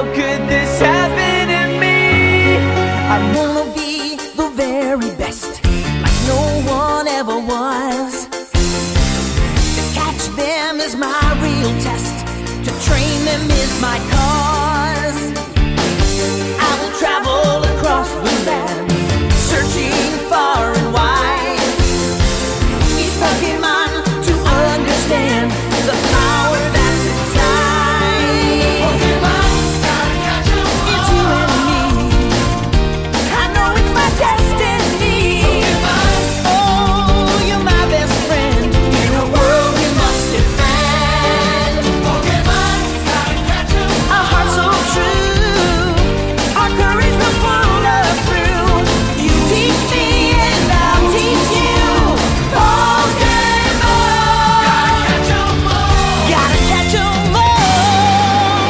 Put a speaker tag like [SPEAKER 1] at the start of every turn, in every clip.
[SPEAKER 1] how could this happen to me?
[SPEAKER 2] I wanna be the very best, like no one ever was. To catch them is my real test, to train them is my cause. I will travel across the land, searching far and wide. Each Pokemon to understand the power that's inside.
[SPEAKER 3] Pokemon, gotta catch 'em all.
[SPEAKER 2] It's you and me. I know it's my destiny.
[SPEAKER 3] Pokemon,
[SPEAKER 2] Oh, you're my best friend in a world we must defend.
[SPEAKER 3] Pokemon, gotta catch 'em all.
[SPEAKER 2] A heart so true, our courage will pull us through. You teach me and I'll teach you. Pokemon,
[SPEAKER 3] Gotta catch 'em all.
[SPEAKER 2] gotta catch 'em all.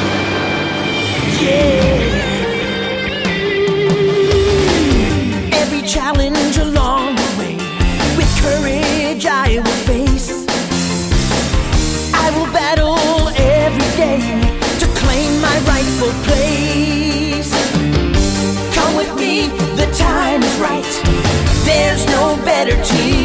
[SPEAKER 2] Yeah. Every challenge along the way, with courage I will face. I will battle every day to claim my rightful place. Come with me, the time is right. There's no better team.